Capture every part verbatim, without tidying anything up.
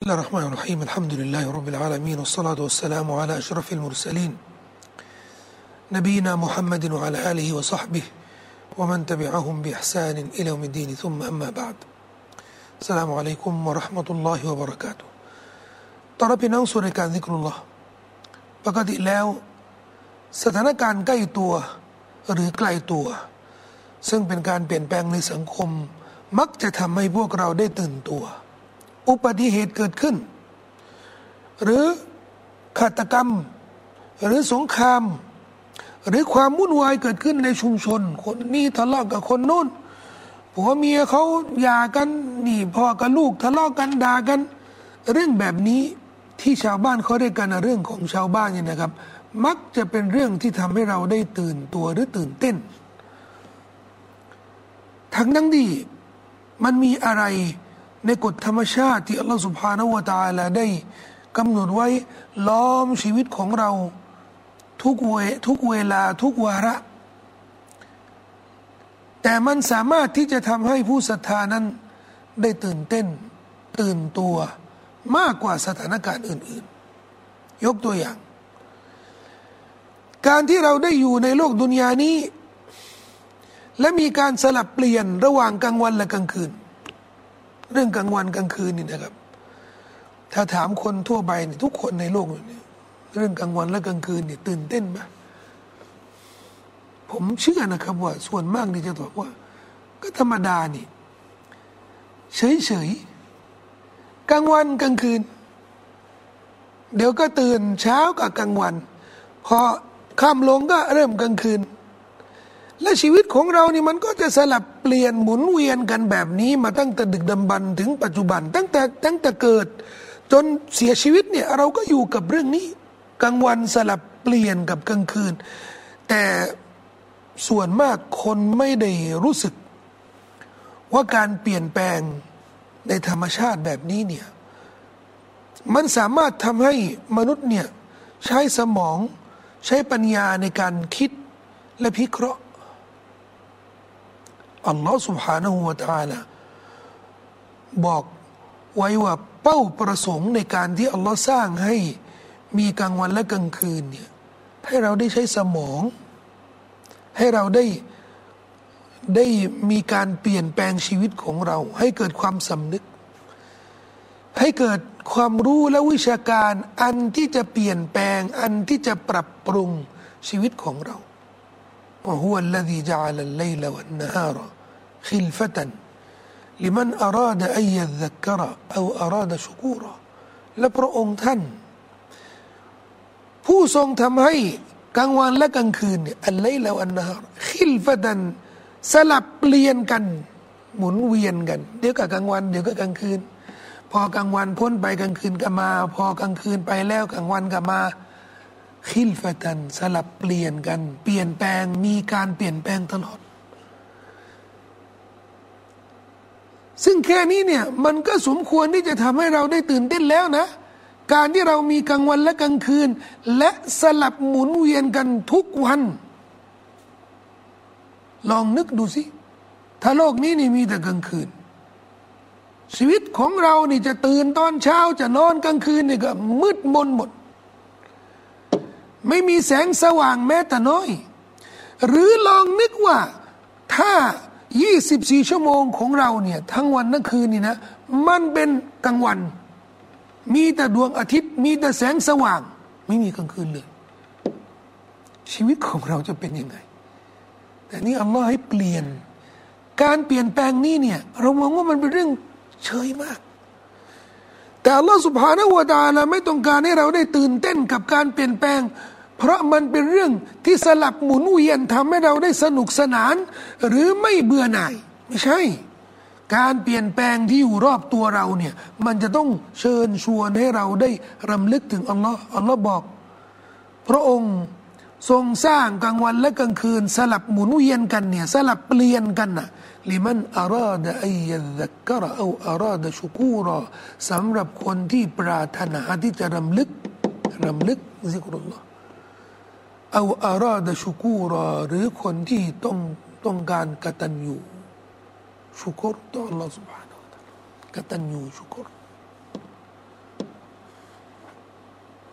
الله الرحمن الرحيم الحمد لله رب العالمين والصلاة والسلام على أشرف المرسلين نبينا محمد وعلى آله وصحبه ومن تبعهم بإحسان إلى يوم الدين ثم أما بعد السلام عليكم ورحمة الله وبركاته ตอนรับพี่น้องสู่รายการซิกรุลลอฮ์ปกติแล้วสถานการณ์ใกล้ตัวหรือไกลตัวซึ่งเป็นการเปลี่ยนแปลงในสังคมมักจะทำให้พวกเราได้ตื่นตัวอุบัติเหตุเกิดขึ้นหรือฆาตกรรมหรือสงครามหรือความวุ่นวายเกิดขึ้นในชุมชนคนนี้ทะเลาะกับคนโน้นผัวเมียเขาหย่ากันนี่พ่อกับลูกทะเลาะกันด่ากันเรื่องแบบนี้ที่ชาวบ้านเขาเรียกกันเรื่องของชาวบ้านเนี่ยนะครับมักจะเป็นเรื่องที่ทำให้เราได้ตื่นตัวหรือตื่นเต้นทั้งนั้นที่มันมีอะไรในกฎธรรมชาติที่อัลลอฮฺ سبحانه และ تعالى ได้กำหนดไว้ล้อมชีวิตของเราทุกเวทุกเวลาทุกวาระแต่มันสามารถที่จะทำให้ผู้ศรัทธานั้นได้ตื่นเต้นตื่นตัวมากกว่าสถานการณ์อื่นๆยกตัวอย่างการที่เราได้อยู่ในโลกดุนยานี้และมีการสลับเปลี่ยนระหว่างกลางวันและกลางคืนเรื่องกลางวันกลางคืนนี่นะครับถ้าถามคนทั่วไปนี่ทุกคนในโลกนี่เรื่องกลางวันและกลางคืนนี่ตื่นเต้นไหมผมเชื่อนะครับว่าส่วนมากนี่จะตอบว่าก็ธรรมดานี่เฉยๆกลางวันกลางคืนเดี๋ยวก็ตื่นเช้ากับกลางวันพอค่ำลงก็เริ่มกลางคืนและชีวิตของเรานี่มันก็จะสลับเปลี่ยนหมุนเวียนกันแบบนี้มาตั้งแต่ดึกดำบรรพ์ถึงปัจจุบันตั้งแต่ตั้งแต่เกิดจนเสียชีวิตเนี่ยเราก็อยู่กับเรื่องนี้กลางวันสลับเปลี่ยนกับกลางคืนแต่ส่วนมากคนไม่ได้รู้สึกว่าการเปลี่ยนแปลงในธรรมชาติแบบนี้เนี่ยมันสามารถทำให้มนุษย์เนี่ยใช้สมองใช้ปัญญาในการคิดและพิเคราะห์อัลลอฮฺ سبحانه และ تعالى บอกไว้ว่าเป้าประสงค์ในการที่อัลลอฮฺสร้างให้มีกลางวันและกลางคืนเนี่ยให้เราได้ใช้สมองให้เราได้ได้มีการเปลี่ยนแปลงชีวิตของเราให้เกิดความสำนึกให้เกิดความรู้และวิชาการอันที่จะเปลี่ยนแปลงอันที่จะปรับปรุงชีวิตของเราوهو الذي جعل الليل والنهار خلفة لمن أراد أن يذكر أو أراد شكورا และพระองค์ท่านผู้ทรงทำให้กลางวันและกลางคืนเนี่ยอัลไลลวันนะฮารขิลฟะตันสลับเปลี่ยนกันหมุนเวียนกันเดี๋ยวก็กลางวันเดี๋ยวก็กลางคืนพอกลางวันพ้นไปกลางคืนก็มาพอกลางคืนไปแล้วกลางวันก็มาขิลฟะตันสลับเปลี่ยนกันเปลี่ยนแปลงมีการเปลี่ยนแปลงตลอดซึ่งแค่นี้เนี่ยมันก็สมควรที่จะทำให้เราได้ตื่นเต้นแล้วนะการที่เรามีกลางวันและกลางคืนและสลับหมุนเวียนกันทุกวันลองนึกดูสิถ้าโลกนี้นี่มีแต่กลางคืนชีวิตของเรานี่จะตื่นตอนเช้าจะนอนกลางคืนนี่ก็มืดมนหมดไม่มีแสงสว่างแม้แต่น้อยหรือลองนึกว่าถ้ายี่สิบสี่ชั่วโมงของเราเนี่ยทั้งวันทั้งคืนนี่นะมันเป็นกลางวันมีแต่ดวงอาทิตย์มีแต่แสงสว่างไม่มีกลางคืนเลยชีวิตของเราจะเป็นยังไงแต่นี่อัลลอฮ์ให้เปลี่ยนการเปลี่ยนแปลงนี้เนี่ยเรามองว่ามันเป็นเรื่องเฉยมากแต่อัลลอฮ์ سبحانه และ تعالى ไม่ต้องการให้เราได้ตื่นเต้นกับการเปลี่ยนแปลงเพราะมันเป็นเรื่องที่สลับหมุนเวียนทำให้เราได้สนุกสนานหรือไม่เบื่อหน่ายไม่ใช่การเปลี่ยนแปลงที่อยู่รอบตัวเราเนี่ยมันจะต้องเชิญชวนให้เราได้รำลึกถึงอัลลอฮ์อัลลอฮ์บอกพระองค์ทรงสร้างกลางวันและกลางคืนสลับหมุนเวียนกันเนี่ยสลับเปลี่ยนกันน่ะลิมันอาราดะอัยยัซักกะรอเอาอาราดะชุกูรอสำหรับคนที่ปรารถนาที่จะรำลึกรำลึกซิกรุลลอฮ์เอาอาราดะชุกูรอหรือคนที่ต้องต้องการกตัญญูชุกรต่อ Allah سبحانه และ تعالى กตัญญูชุกร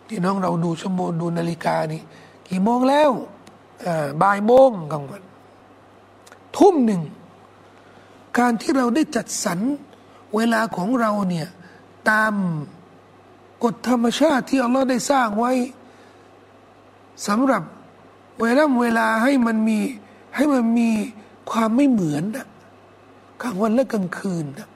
พี่น้องเราดูชั่วโมงดูนาฬิกานี่กี่โมงแล้วบ่ายโมงกลางวันทุ่มหนึ่งการที่เราได้จัดสรรเวลาของเราเนี่ยตามกฎธรรมชาติที่อัลลอฮ์ได้สร้างไว้สำหรับเวลาเวลาให้มันมีให้มันมีความไม่เหมือนนะกลางวันและกลางคืนนะ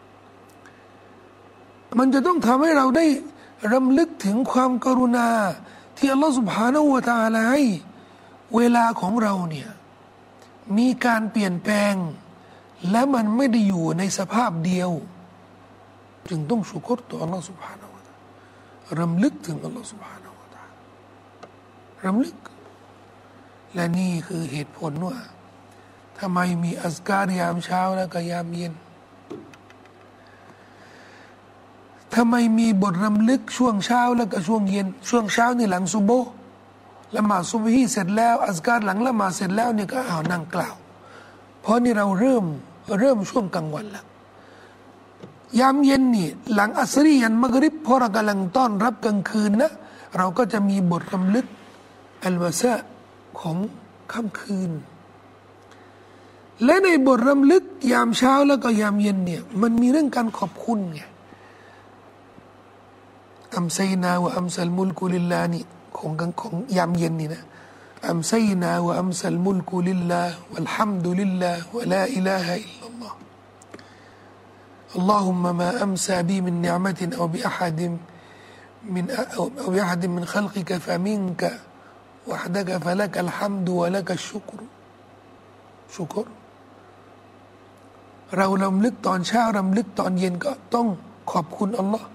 มันจะต้องทำให้เราได้รำลึกถึงความกรุณาที่อัลลอฮฺ سبحانه และ تعالى ให้เวลาของเราเนี่ยมีการเปลี่ยนแปลงและมันไม่ได้อยู่ในสภาพเดียวจึงต้องชุกรต่ออัลลอฮฺ سبحانه และ تعالى รำลึกถึงอัลลอฮฺ سبحانه และ تعالى รำลึกและนี่คือเหตุผลว่าทำไมมีอัซการยามเช้าและก็ยามเย็นทำไมมีบทรำลึกช่วงเช้าแล้วก็ช่วงเย็นช่วงเช้านี่หลังซุบโบละหมาดซุบฮีเสร็จแล้วอัซการหลังละหมาดเสร็จแล้วนี่ก็เอานั่งกล่าวเพราะนี่เราเริ่มเริ่มช่วงกลางวันแล้วยามเย็นนี่หลังอัสรียันมักริบพอเรากำลังต้อนรับกลางคืนนะเราก็จะมีบทรำลึกอัลวาซะของค่ำคืนและในบทรำลึกยามเช้าแล้วก็ยามเย็นเนี่ยมันมีเรื่องการขอบคุณไงอัมไซนาวะอัมซัลมุลกุลิลลานี่ของของยามเย็นนี่นะอัมไซนาวะอัมซัลมุลกุลิลลาวัลฮัมดุลิลลาวะลาอิลาฮะอิลลัลลอฮ اللهم ما أمسى بي من نعمة أو بأحد من أو بأحد من خلقك فمنك وحدك فلك الحمد ولك الشكر شكر เรารำลึกตอนเช้ารำลึกตอนเย็นก็ต้องขอบคุณอัลลอฮ์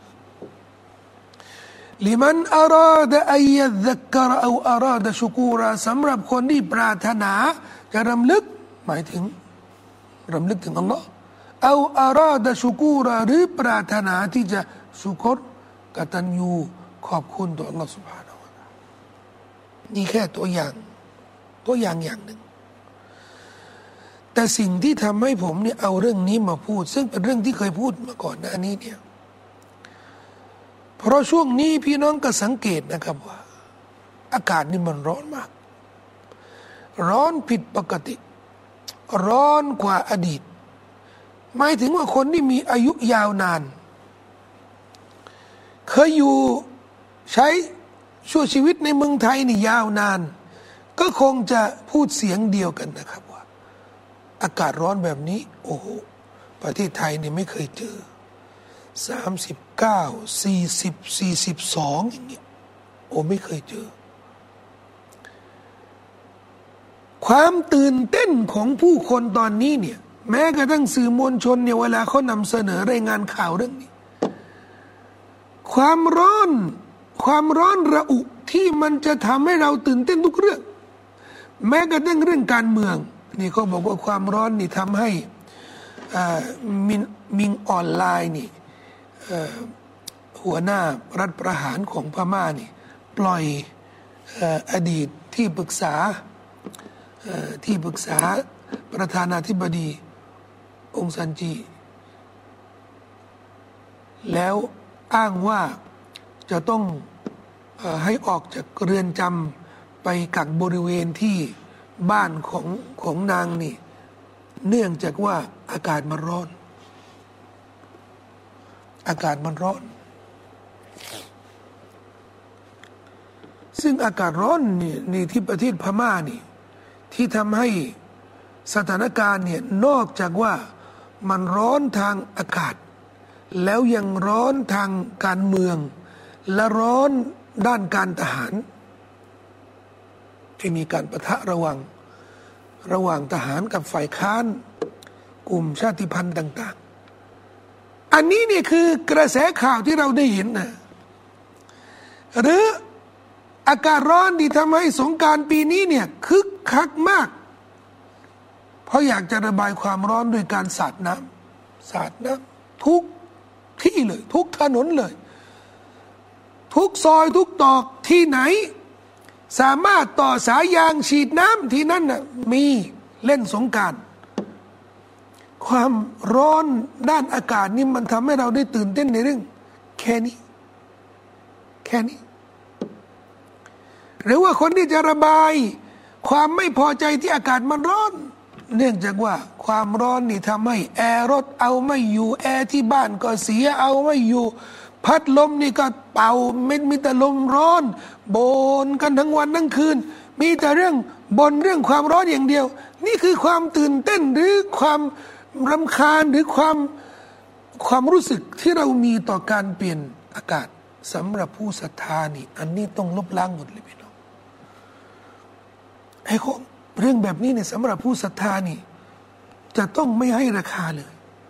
ลิมันอาราดะอัยยัซักกะรเอาอาราดะชุกูราสำหรับคนที่ปรารถนาจะรำลึกหมายถึงรำลึกถึงอัลลอฮ์เอาอาราดะชุกูราหรือปรารถนาที่จะชุกรกตัญญูขอบคุณต่ออัลลอฮ์ سبحانه และ تعالى นี่แค่ตัวอย่างตัวอย่างอย่างหนึ่งแต่สิ่งที่ทำให้ผมเนี่ยเอาเรื่องนี้มาพูดซึ่งเป็นเรื่องที่เคยพูดมาก่อนหน้านี้เนี่ยเพราะช่วงนี้พี่น้องก็สังเกตนะครับว่าอากาศนี่มันร้อนมากร้อนผิดปกติร้อนกว่าอดีตหมายถึงว่าคนที่มีอายุยาวนานเคยอยู่ใช้ชั่วชีวิตในเมืองไทยนี่ยาวนานก็คงจะพูดเสียงเดียวกันนะครับว่าอากาศร้อนแบบนี้โอ้โหประเทศไทยนี่ไม่เคยเจอสามสิบเก้าสี่สิบสี่สิบสองอย่างเงี้ยโอ้ไม่เคยเจอความตื่นเต้นของผู้คนตอนนี้เนี่ยแม้กระทั่งสื่อมวลชนเนี่ยเวลาเขานำเสนอรายงานข่าวเรื่องนี้ความร้อนความร้อนระอุที่มันจะทำให้เราตื่นเต้นทุกเรื่องแม้กระทั่งเรื่องการเมืองนี่เขาบอกว่าความร้อนนี่ทำให้มินมิงออนไลน์นี่หัวหน้ารัฐประหารของพม่านี่ปล่อยอดีตที่ปรึกษาที่ปรึกษาประธานาธิบดีองซันจีแล้วอ้างว่าจะต้องให้ออกจากเรือนจำไปกักบริเวณที่บ้านของของนางนี่เนื่องจากว่าอากาศมันร้อนอากาศมันร้อนซึ่งอากาศร้อนนี่นี่ที่ประเทศพม่านี่ที่ทำให้สถานการณ์เนี่ยนอกจากว่ามันร้อนทางอากาศแล้วยังร้อนทางการเมืองและร้อนด้านการทหารที่มีการปะทะระหว่างระหว่างทหารกับฝ่ายค้านกลุ่มชาติพันธุ์ต่างๆอันนี้เนี่ยคือกระแสข่าวที่เราได้เห็นนะหรืออากาศร้อนที่ทำให้สงกรานต์ปีนี้เนี่ยคึกคักมากเพราะอยากจะระบายความร้อนด้วยการสาดน้ำสาดน้ำทุกที่เลยทุกถนนเลยทุกซอยทุกตอกที่ไหนสามารถต่อสายยางฉีดน้ำที่นั่นน่ะมีเล่นสงกรานต์ความร้อนด้านอากาศนี่มันทำให้เราได้ตื่นเต้นในเรื่องแค่นี้แค่นี้หรือว่าคนที่จะระบายความไม่พอใจที่อากาศมันร้อนเนื่องจากว่าความร้อนนี่ทำให้แอร์รถเอาไม่อยู่แอร์ที่บ้านก็เสียเอาไม่อยู่พัดลมนี่ก็เป่าเม็ดมีแต่ลมร้อนบ่นกันทั้งวันทั้งคืนมีแต่เรื่องบ่นเรื่องความร้อนอย่างเดียวนี่คือความตื่นเต้นหรือความรำคาญหรือความความรู้สึกที่เรามีต่อการเปลี่ยนอากาศสำหรับผู้ศรัทธานี่อันนี้ต้องลบล้างหมดเลยพี่น้องไอ้ของเรื่องแบบนี้เนี่ยสำหรับผู้ศรัทธานี่จะต้องไม่ให้ราคาเลย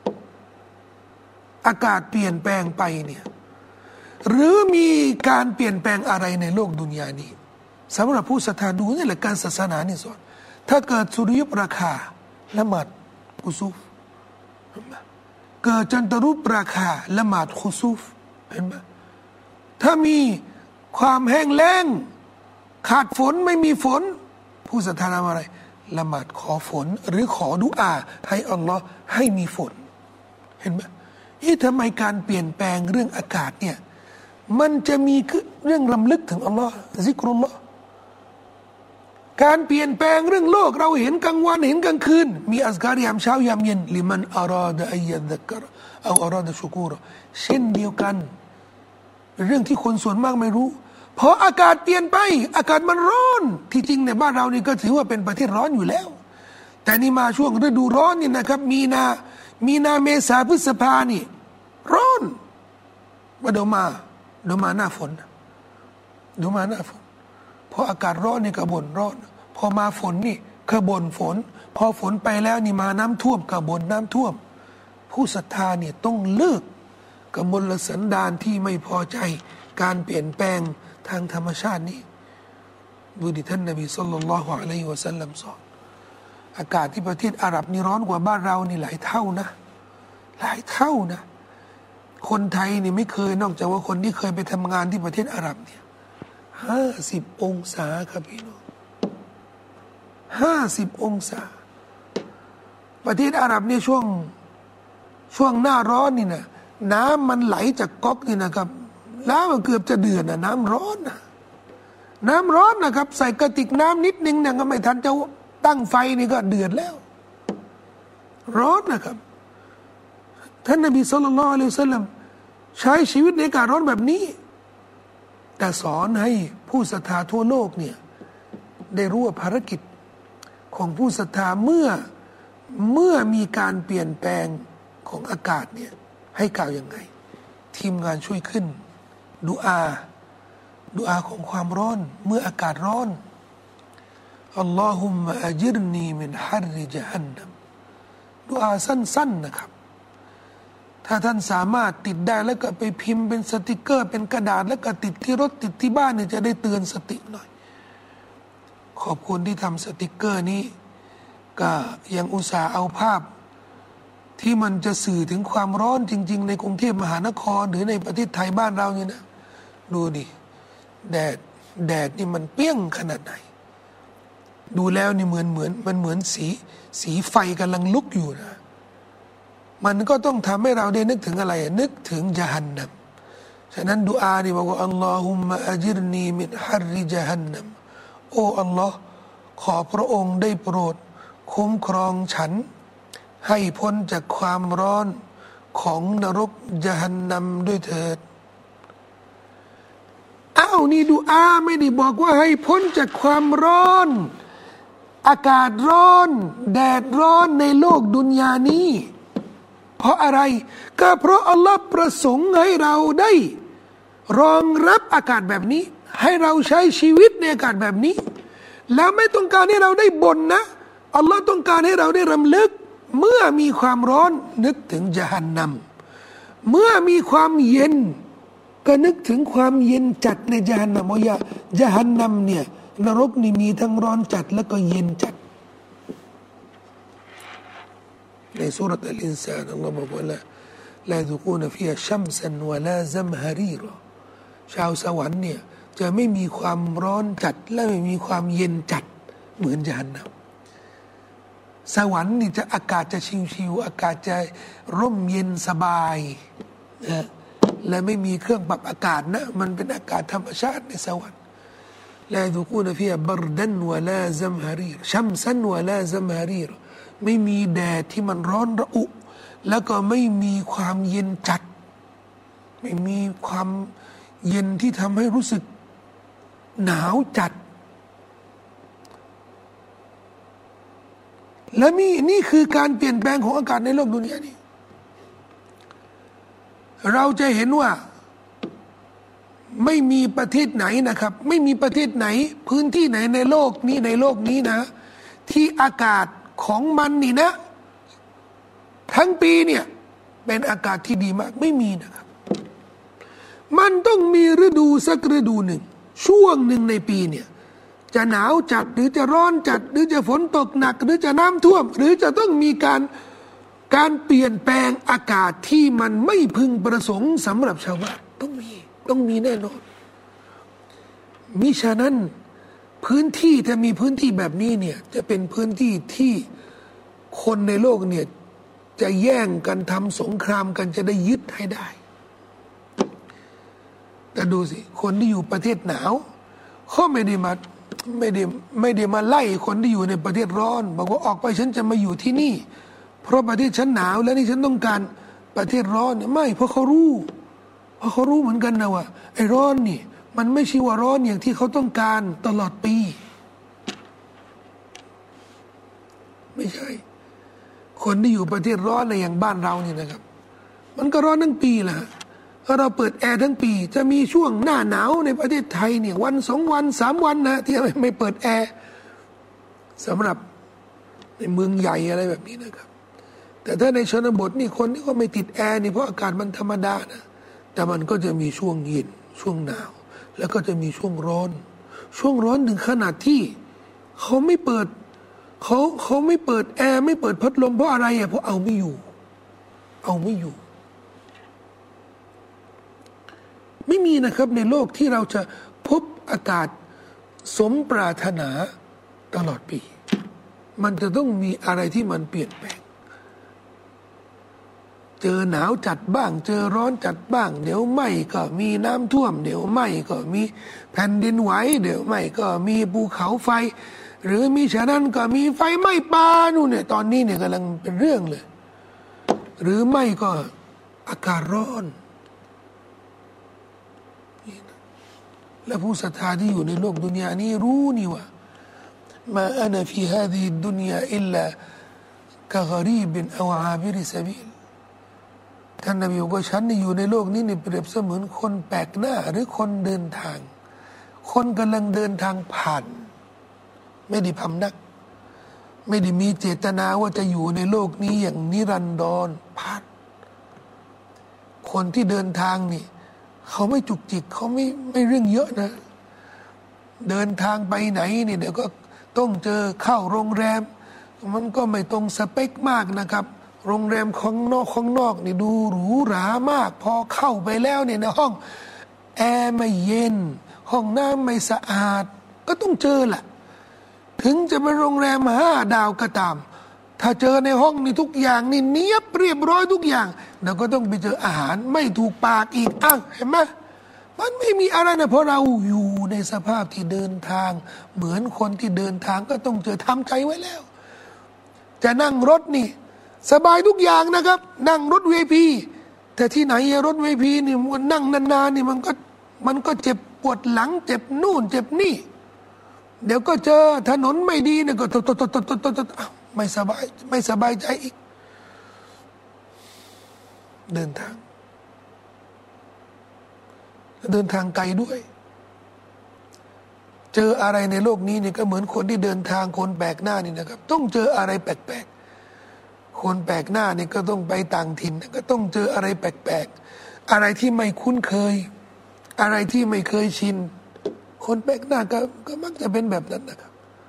อากาศเปลี่ยนแปลงไปเนี่ยหรือมีการเปลี่ยนแปลงอะไรในโลกดุนยานี้สำหรับผู้ศรัทธาดูนี่แหละการศาสนานี่สอนถ้าเกิดสุริยุปราคาละหมาดกุซูฟเกิดจันทรุปราคาละหมาดกุซูฟเห็นไหมถ้ามีความแห้งแล้งขาดฝนไม่มีฝนผู้ศรัทธาทำอะไรละหมาดขอฝนหรือขอดุอาให้อัลลอฮ์ให้มีฝนเห็นไหมที่ทำไมการเปลี่ยนแปลงเรื่องอากาศเนี่ยมันจะมีเรื่องรำลึกถึงอัลลอฮ์ซิกรุลลอฮ์การเปลี่ยนแปลงเรื่องโลกเราเห็นกลางวันเห็นกลางคืนมีอัซการยามเช้ายามเย็นลิมันอาราดะอัยยัดกรเอาอาราดะชุกูรเช่นเดียวกันเป็นเรื่องที่คนส่วนมากไม่รู้เพราะอากาศเปลี่ยนไปอากาศมันร้อนที่จริงในบ้านเรานี่ก็ถือว่าเป็นประเทศร้อนอยู่แล้วแต่นี่มาช่วงฤดูร้อนนี่นะครับมีนามีนาเมษาพฤษภานี่ร้อนว่าเดี๋ยวมาเดี๋ยวมาหน้าฝนเดี๋ยวมาหน้าฝนพออากาศร้อนนี่ก็บ่นร้อนพอมาฝนนี่ก็บ่นฝนพอฝนไปแล้วนี่มาน้ำท่วมก็บ่นน้ำท่วมผู้ศรัทธาเนี่ยต้องเลิกกับมลสันดานที่ไม่พอใจการเปลี่ยนแปลงทางธรรมชาตินี้ดูดิท่านนบีศ็อลลัลลอฮุอะลัยฮิวะซัลลัมสอนอากาศที่ประเทศอาหรับนี่ร้อนกว่าบ้านเรานี่หลายเท่านะหลายเท่านะคนไทยนี่ไม่เคยนอกจากว่าคนที่เคยไปทำงานที่ประเทศอาหรับเนี่ยห้าสิบองศาครับพี่น้องห้าสิบองศาประเทศอาหรับเนี่ยช่วงช่วงหน้าร้อนนี่นะน้ำมันไหลจากก๊อกนี่นะครับแล้วมันเกือบจะเดือดนะน้ำร้อนนะน้ำร้อนนะครับใส่กระติกน้ำนิดนึงเนี่ยก็ไม่ทันจะตั้งไฟนี่ก็เดือดแล้วร้อนนะครับท่านนบีศ็อลลัลลอฮุอะลัยฮิวะซัลลัมใช้ชีวิตในอากาศร้อนแบบนี้แต่สอนให้ผู้ศรัทธาทั่วโลกเนี่ยได้รู้ว่าภารกิจของผู้ศรัทธาเมื่อเมื่อมีการเปลี่ยนแปลงของอากาศเนี่ยให้กล่าวยังไงทีมงานช่วยขึ้นดุอาดุอาของความร้อนเมื่ออากาศร้อนอัลลอฮุมะอัจิรนีมินฮัรริญะฮันนัมดุอาสั้นๆนะครับถ้าท่านสามารถติดได้แล้วก็ไปพิมพ์เป็นสติกเกอร์เป็นกระดาษแล้วก็ติดที่รถติดที่บ้านเนี่ยจะได้เตือนสติหน่อยขอบคุณที่ทำสติกเกอร์นี้ก็ยังอุตส่าห์เอาภาพที่มันจะสื่อถึงความร้อนจริงๆในกรุงเทพมหานครหรือในประเทศไทยบ้านเราเนี่ยนะดูดิแดดแดดนี่มันเปี้ยงขนาดไหนดูแล้วนี่เหมือนเหมือนมันเหมือนสีสีไฟกำลังลุกอยู่นะมันก็ต้องทำให้เราได้นึกถึงอะไรนึกถึงญะฮันนัมฉะนั้นดุอานี่บอกว่าอัลลอฮุมะอัจิรนีมินฮัรริญะฮันนัมโอ้อัลลอฮ์ขอพระองค์ได้โปรดคุ้มครองฉันให้พ้นจากความร้อนของนรกญะฮันนัมด้วยเถิดอ้าวนี่ดุอาไม่ได้บอกว่าให้พ้นจากความร้อนอากาศร้อนแดดร้อนในโลกดุนยานี้เพราะอะไรก็เพราะอัลลอฮ์ประสงค์ให้เราได้รองรับอากาศแบบนี้ให้เราใช้ชีวิตในอากาศแบบนี้แล้วไม่ต้องการให้เราได้บ่นนะอัลลอฮ์ต้องการให้เราได้รำลึกเมื่อมีความร้อนนึกถึงญะฮันนัมเมื่อมีความเย็นก็นึกถึงความเย็นจัดในญะฮันนัมว่าญะฮันนัมเนี่ยนรกนี่มีทั้งร้อนจัดแล้วก็เย็นจัดในสุรษะอัลอินซานอัลลอฮ์บอกว่าละลายุกูนฟีฮะชัมซันวะลาซัมฮารีรอชาวสวรรค์เนี่ยจะไม่มีความร้อนจัดและไม่มีความเย็นจัดเหมือนญะฮันนัมสวรรค์นี่จะอากาศจะชิวๆอากาศจะร่มเย็นสบายนะและไม่มีเครื่องปรับอากาศนะมันเป็นอากาศธรรมชาติในสวรรค์ลายุกูนฟีฮาบรดันวะลาซัมฮารีรชัมซันวะลาซัมฮารีรไม่มีแดดที่มันร้อนระอุแล้วก็ไม่มีความเย็นจัดไม่มีความเย็นที่ทำให้รู้สึกหนาวจัดและนี่นี่คือการเปลี่ยนแปลงของอากาศในโลกดุนยานี้เราจะเห็นว่าไม่มีประเทศไหนนะครับไม่มีประเทศไหนพื้นที่ไหนในโลกนี้ในโลกนี้นะที่อากาศของมันนี่นะทั้งปีเนี่ยเป็นอากาศที่ดีมากไม่มีนะครับมันต้องมีฤดูสักฤดูหนึ่งช่วงหนึ่งในปีเนี่ยจะหนาวจัดหรือจะร้อนจัดหรือจะฝนตกหนักหรือจะน้ำท่วมหรือจะต้องมีการการเปลี่ยนแปลงอากาศที่มันไม่พึงประสงค์สำหรับชาวบ้านต้องมีต้องมีแน่นอนมิฉะนั้นพื้นที่ถ้ามีพื้นที่แบบนี้เนี่ยจะเป็นพื้นที่ที่คนในโลกเนี่ยจะแย่งกันทำสงครามกันจะได้ยึดให้ได้แต่ดูสิคนที่อยู่ประเทศหนาวเขาไม่ได้มาไม่ได้ไม่ได้มาไล่คนที่อยู่ในประเทศร้อนบอกว่าออกไปฉันจะมาอยู่ที่นี่เพราะประเทศฉันหนาวแล้วนี่ฉันต้องการประเทศร้อนไม่เพราะเขารู้เพราะเขารู้เหมือนกันนะว่าไอ้ร้อนนี่มันไม่ใช่ว่าร้อนอย่างที่เขาต้องการตลอดปีไม่ใช่คนที่อยู่ประเทศร้อนในอย่างบ้านเราเนี่ยนะครับมันก็ร้อนทั้งปีแหละถ้าเราเปิดแอร์ทั้งปีจะมีช่วงหน้าหนาวในประเทศไทยเนี่ยวันสองวันสามวันนะที่ไม่เปิดแอร์สำหรับในเมืองใหญ่อะไรแบบนี้นะครับแต่ถ้าในชนบทนี่คนที่ก็ไม่ติดแอร์นี่เพราะอากาศมันธรรมดานะแต่มันก็จะมีช่วงเย็นช่วงหนาวแล้วก็จะมีช่วงร้อนช่วงร้อนถึงขนาดที่เขาไม่เปิดเขาเขาไม่เปิดแอร์ไม่เปิดพัดลมเพราะอะไรอ่ะเพราะเอาไม่อยู่เอาไม่อยู่ไม่มีนะครับในโลกที่เราจะพบอากาศสมปรารถนาตลอดปีมันจะต้องมีอะไรที่มันเปลี่ยนแปลงเจอหนาวจัดบ้างเจอร้อนจัดบ้างเดี๋ยวไม่ก็มีน้ำท่วมเดี๋ยวไม่ก็มีแผ่นดินไหวเดี๋ยวไม่ก็มีภูเขาไฟหรือมีฉะนั้นก็มีไฟไหม้ป่านู่นเนี่ยตอนนี้เนี่ยกำลังเป็นเรื่องเลยหรือไม่ก็อากาศร้อนและผู้ศรัทธาที่อยู่ในโลกดุนยานี้รู้นี่ว่ามาอานะฟีฮาดิดุนยาอิลลากะกะรีบินอวอาบิริซะบีลท่านนบีบอกว่าฉันนี่อยู่ในโลกนี้นี่เปรียบเสมือนคนแปลกหน้าหรือคนเดินทางคนกำลังเดินทางผ่านไม่ได้พำนักไม่ได้มีเจตนาว่าจะอยู่ในโลกนี้อย่างนิรันดรผ่านคนที่เดินทางนี่เขาไม่จุกจิกเขาไม่ไม่เรื่องเยอะนะเดินทางไปไหนนี่เดี๋ยวก็ต้องเจอเข้าโรงแรมมันก็ไม่ตรงสเปคมากนะครับโรงแรมของนอกของนอกนี่ดูหรูหรามากพอเข้าไปแล้วเนี่ยในห้องแอร์ไม่เย็นห้องน้ำไม่สะอาดก็ต้องเจอแหละถึงจะเป็นโรงแรมห้าดาวก็ตามถ้าเจอในห้องนี่ทุกอย่างนี่เนียบเรียบร้อยทุกอย่างเราก็ต้องไปเจออาหารไม่ถูกปากอีกอ้าวเห็นไหมมันไม่มีอะไรนะเพราะเราอยู่ในสภาพที่เดินทางเหมือนคนที่เดินทางก็ต้องเจอทำใจไว้แล้วจะนั่งรถนี่สบายทุกอย่างนะครับนั่งรถ วี ไอ พี แต่ที่ไหนรถ วี ไอ พี นี่มันนั่งนานๆนี่มันก็มันก็เจ็บปวดหลังเจ็บนู่นเจ็บนี่เดี๋ยวก็เจอถนนไม่ดีเนี่ยก็ตดตดตดตดตดไม่สบายไม่สบายใจอีกเดินทางเดินทางไกลด้วยเจออะไรในโลกนี้เนี่ยก็เหมือนคนที่เดินทางคนแปลกหน้านี่นะครับต้องเจออะไรแปลกๆคนแปลกหน้านี่ก็ต้องไปต่างถิ่นก็ต้องเจออะไรแปลกๆอะไรที่ไม่คุ้นเคยอะไรที่ไม่เคยชินคนแปลกหน้าก็ก็มักจะเป็นแบบนั้นนะครับ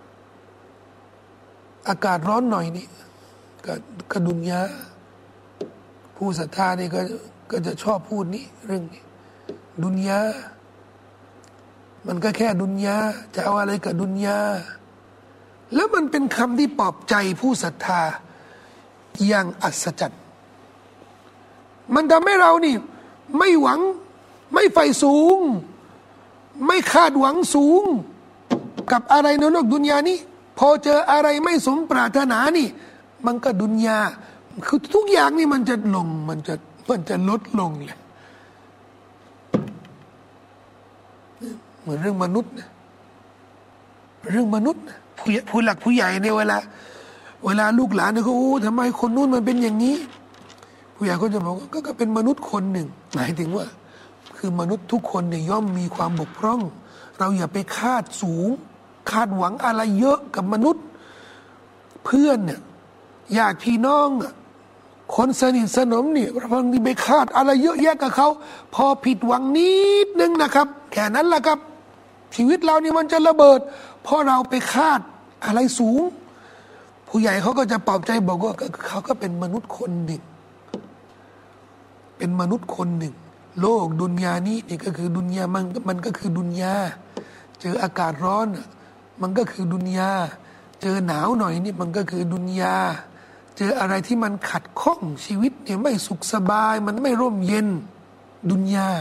อากาศร้อนหน่อยนี่ก็ก็ดุนยาผู้ศรัทธานี่ก็ก็จะชอบพูดนี้เรื่องนี้ดุนยามันก็แค่ดุนยาจะเอาอะไรกับดุนยาแล้วมันเป็นคำที่ปลอบใจผู้ศรัทธาอย่างอัศจรรย์มันทำให้เรานี่ไม่หวังไม่ใฝ่สูงไม่คาดหวังสูงกับอะไรในโลกดุนยานี้พอเจออะไรไม่สมปรารถนานี่มันก็ดุนยาคือทุกอย่างนี่มันจะลงมันจะมันจะลดลงเลยเหมือนเรื่องมนุษย์นะเรื่องมนุษย์นะผู้ผู้หลักผู้ใหญ่ในเวลาเวลาลูกหลานเนี่ยเขาโอ้ทำไมคนนู้นมันเป็นอย่างนี้ผู้ใหญ่ก็จะบอกก็ก็เป็นมนุษย์คนหนึ่งหมายถึงว่าคือมนุษย์ทุกคนเนี่ยย่อมมีความบกพร่องเราอย่าไปคาดสูงคาดหวังอะไรเยอะกับมนุษย์เพื่อนเนี่ยญาติพี่น้องคนสนิทสนมนี่บางทีไปคาดอะไรเยอะแยะกับเขาพอผิดหวังนิดนึงนะครับแค่นั้นแหละครับชีวิตเรานี่มันจะระเบิดเพราะเราไปคาดอะไรสูงผู้ใหญ่เขาก็จะปลอบใจบอกว่าเขาก็เป็นมนุษย์คนหนึ่งเป็นมนุษย์คนหนึ่งโลกดุนยานี้นี่ก็คือดุนยามันมันก็คือดุนยาเจออากาศร้อนมันก็คือดุนยาเจอหนาวหน่อยนี่มันก็คือดุนยาเจออะไรที่มันขัดข้องชีวิตเนี่ยไม่สุขสบายมันไม่ร่มเย็นดุนยา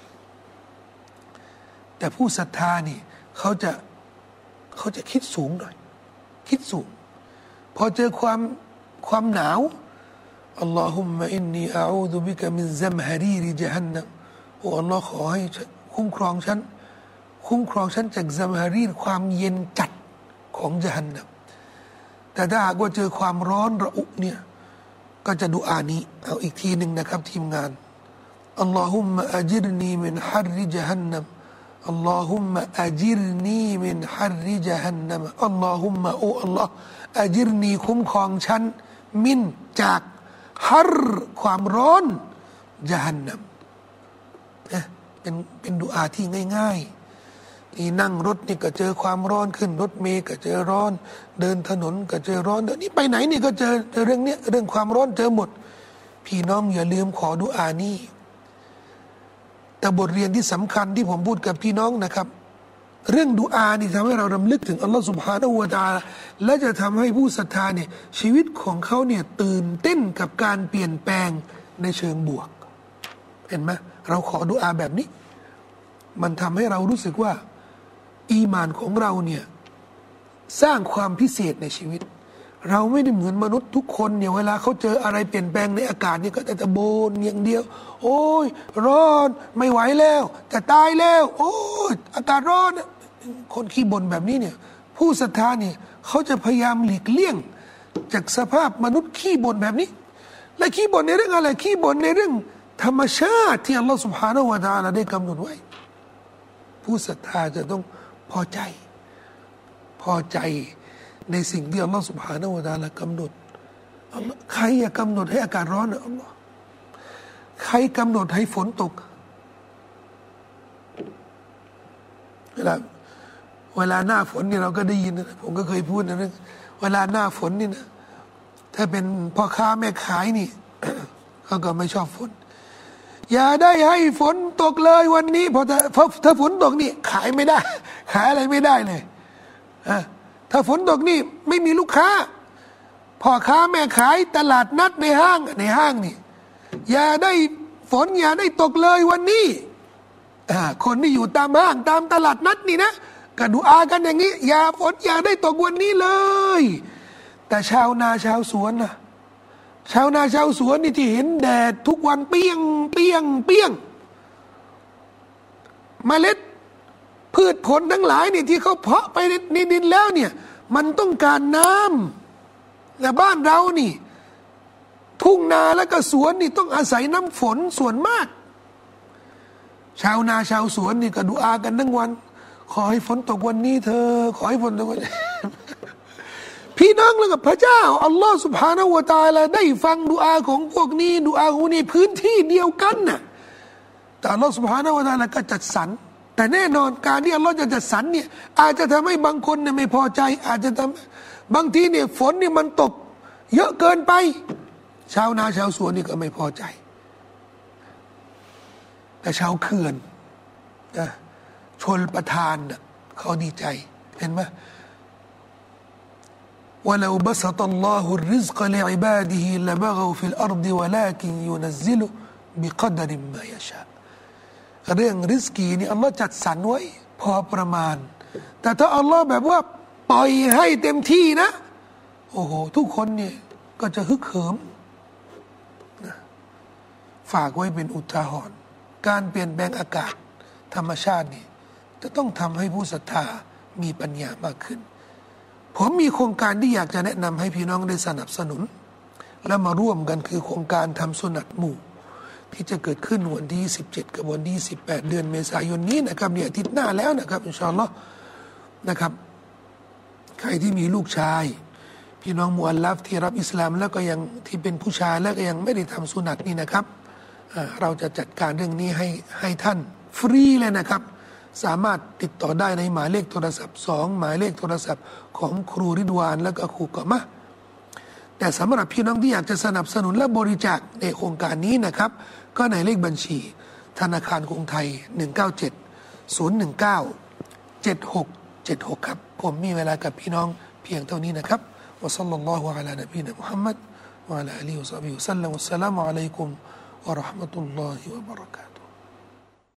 แต่ผู้ศรัทธานี่เขาจะเขาจะคิดสูงหน่อยคิดสูงพอเจอความความหนาวอัลลอฮุมมะอินนีอาอูดุบิกะมินซัมฮารีริญะฮันนัมโอ้อัลลอฮ์ขอให้คุ้มครองฉันคุ้มครองฉันจากซัมฮารีความเย็นจัดของญะฮันนัมแต่ถ้าหากว่าเจอความร้อนระอุเนี่ยก็จะดุอานี้เอาอีกทีหนึ่งนะครับทีมงานอัลลอฮุมมะอัจิรนีมินฮัรริญะฮันนัมอัลลอฮุมมะอัจิรนีมินฮัรริญะฮันนัมอัลลอฮุมมะโอ้อัลลอฮ์อัจิรนีคุ้มครองฉันมินจากฮัรความร้อนญะฮันนัมเป็นเป็นดุอาที่ง่ายๆนี่นั่งรถนี่ก็เจอความร้อนขึ้นรถเมล์ก็เจอร้อนเดินถนนก็เจอร้อนเดี๋ยวนี้ไปไหนนี่ก็เจอเจอเรื่องนี้เรื่องความร้อนเจอหมดพี่น้องอย่าลืมขอดุอานี้แต่บทเรียนที่สำคัญที่ผมพูดกับพี่น้องนะครับเรื่องดุอานี่ทำให้เรารำลึกถึงอัลลอฮฺซุบฮานะฮูวะตะอาลาและจะทำให้ผู้ศรัทธาเนี่ยชีวิตของเขาเนี่ยตื่นเต้นกับการเปลี่ยนแปลงในเชิงบวกเห็นไหมเราขอดุอาแบบนี้มันทำให้เรารู้สึกว่าอีมานของเราเนี่ยสร้างความพิเศษในชีวิตเราไม่ได้เหมือนมนุษย์ทุกคนเนี่ยเวลาเขาเจออะไรเปลี่ยนแปลงในอากาศนี่ก็จะตะโบนอย่างเดียวโอ้ยร้อนไม่ไหวแล้วจะตายแล้วโอ้ยอากาศร้อนคนขี้บ่นแบบนี้เนี่ยผู้ศรัทธาเนี่ยเขาจะพยายามหลีกเลี่ยงจากสภาพมนุษย์ขี้บ่นแบบนี้และขี้บ่นในเรื่องอะไรขี้บ่นในเรื่องธรรมชาติที่อัลลอฮฺ سبحانه และ تعالى ได้กำหนดไว้ผู้ศรัทธาจะต้องพอใจพอใจในสิ่งที่อัลลอฮฺ سبحانه และ تعالى กำหนดใครอยากกำหนดให้อากาศร้อนอัลลอฮฺใครกำหนดให้ฝนตกเวลาเวลาหน้าฝนนี่เราก็ได้ยินนะผมก็เคยพูดนะเรื่องเวลาหน้าฝนนี่นะถ้าเป็นพ่อค้าแม่ขายนี่ เขาก็ไม่ชอบฝนอย่าได้ให้ฝนตกเลยวันนี้เพราะถ้าถ้าฝนตกนี่ขายไม่ได้ขายอะไรไม่ได้เลยถ้าฝนตกนี่ไม่มีลูกค้าพ่อค้าแม่ขายตลาดนัดในห้างในห้างนี่อย่าได้ฝนอย่าได้ตกเลยวันนี้คนที่อยู่ตามห้างตามตลาดนัดนี่นะก็ดูอากันอย่างนี้อย่าฝนอย่าได้ตกวันนี้เลยแต่ชาวนาชาวสวนนะชาวนาชาวสวนนี่ที่เห็นแดดทุกวันเปี้ยงเปี้ยงเปี้ยงเมล็ดพืชผลทั้งหลายนี่ที่เขาเพาะไปในดินแล้วเนี่ยมันต้องการน้ำและบ้านเรานี่ทุ่งนาแล้วก็สวนนี่ต้องอาศัยน้ำฝนส่วนมากชาวนาชาวสวนนี่ก็ดุอากันทั้งวันขอให้ฝนตกวันนี้เธอขอให้ฝนตกวันนี้ พี่น้องแล้วกับพระเจ้าอัลลอฮฺ سبحانه และ تعالى ได้ฟังดุอาของพวกนี้ดุอาของนี่พื้นที่เดียวกันน่ะแต่อัลลอฮฺ سبحانه และ تعالى ก็จัดสรรแต่แน่นอนการที่อัลลอฮฺจะจัดสรรเนี่ยอาจจะทำให้บางคนเนี่ยไม่พอใจอาจจะทำบางทีเนี่ยฝนเนี่ยมันตกเยอะเกินไปชาวนาชาวสวนนี่ก็ไม่พอใจแต่ชาวเขื่อนนะชลประทานน่ะเขาดีใจเห็นไหมولو بسط الله الرزق لعباده لبغوا في الأرض ولكن ينزل بقدر ما يشاء เรื่องริสกีนี่อัลลอฮ์จัดสรรไว้พอประมาณแต่ถ้าอัลลอฮ์แบบว่าปล่อยให้เต็มที่นะโอ้โหทุกคนเนี่ยก็จะฮึกเหิมนะฝากไว้เป็นอุทาหรณ์การเปลี่ยนแปลงอากาศธรรมชาตินี่จะต้องทำให้ผู้ศรัทธามีปัญญามากขึ้นผมมีโครงการที่อยากจะแนะนำให้พี่น้องได้สนับสนุนและมาร่วมกันคือโครงการทำสุนัตหมู่ที่จะเกิดขึ้นวันที่สิบเจ็ดกับวันที่สิบแปดเดือนเมษายนนี้นะครับเนี่ยอาทิตย์หน้าแล้วนะครับอินชาอัลลอฮ์นะครับใครที่มีลูกชายพี่น้องมุอัลลัฟที่รับอิสลามแล้วก็ยังที่เป็นผู้ชายแล้วก็ยังไม่ได้ทำสุนัตนี่นะครับเราจะจัดการเรื่องนี้ให้ให้ท่านฟรีเลยนะครับสามารถติดต่อได้ในหมายเลขโทรศัพท์สองหมายเลขโทรศัพท์ของครูริดวานและก็ครูกะมะแต่สำหรับพี่น้องที่อยากจะสนับสนุนและบริจาคในโครงการนี้นะครับก็ในเลขบัญชีธนาคารกรุงไทยหนึ่ง เก้า เจ็ด ศูนย์ หนึ่ง เก้า เจ็ด หก เจ็ด หกครับผมมีเวลากับพี่น้องเพียงเท่านี้นะครับวะซัลลัลลอฮุอะลานบีนะมุฮัมมัดวะอะลาอาลีฮิวะศอฮบิฮิวะซัลลัมวัสสลามุอะลัยกุมวะเราะห์มะตุลลอฮิวะบะเราะกาตุฮ์